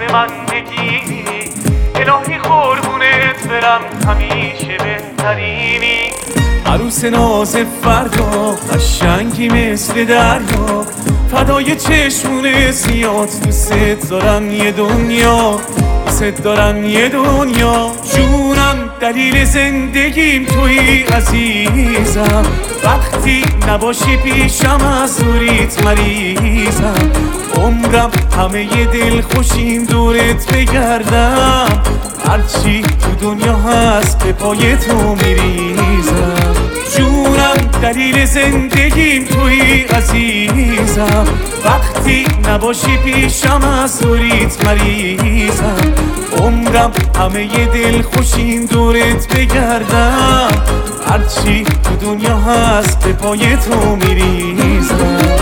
من نگیری الهی قربونت برم همیشه بهترینی عروس ناز فردا قشنگی مثل دریا فدای چشمون زیاد دوست دارم یه دنیا دوست دارم یه دنیا جونم دلیل زندگیم توی عزیزم وقتی نباشی پیشم از دوریت مریضم عمرم همه ی دل خوشیم دورت بگردم هرچی تو دنیا هست به پای تو میریزم جونم دلیل زندگیم توی عزیزم وقتی نباشی پیشم از دوریت مریضم عمرم همه ی دل خوشیم دورت بگردم هرچی تو دنیا هست به پای تو میریزم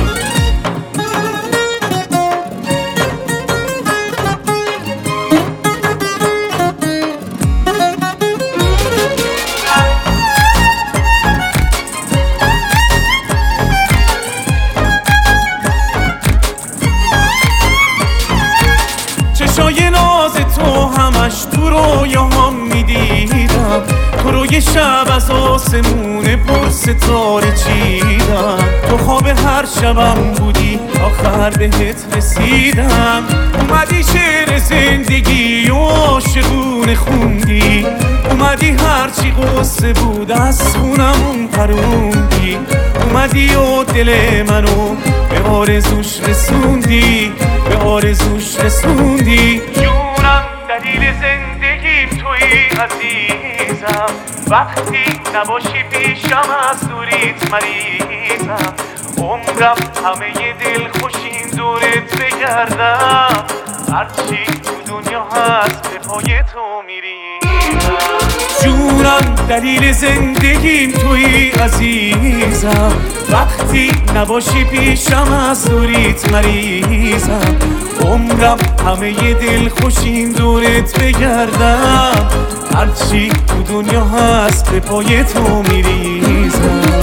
چشای ناز تو همش تو رویاهام میدیدم تو رو یه شب از آسمون پر ستاره چیدم تو خواب هر شبم بودی آخر بهت رسیدم اومدی شعر زندگی و عاشقونه خوندی اومدی هرچی قصه بود از خونمون پروندی اومدی و دل منو به آرزوش رسوندی به آرزوش رسوندی جونم دلیل زندگیم توی عزیزم وقتی نباشی پیشم از دوریت مریضم عمرم همه ی دل خوشیم دورت بگردم هرچی تو دنیا هست به پای تو میریزم جونم دلیل زندگیم توی عزیزم وقتی نباشی پیشم از دوریت مریضم عمرم همه ی دل خوشیم دورت بگردم هرچی تو دنیا هست به پای تو میریزم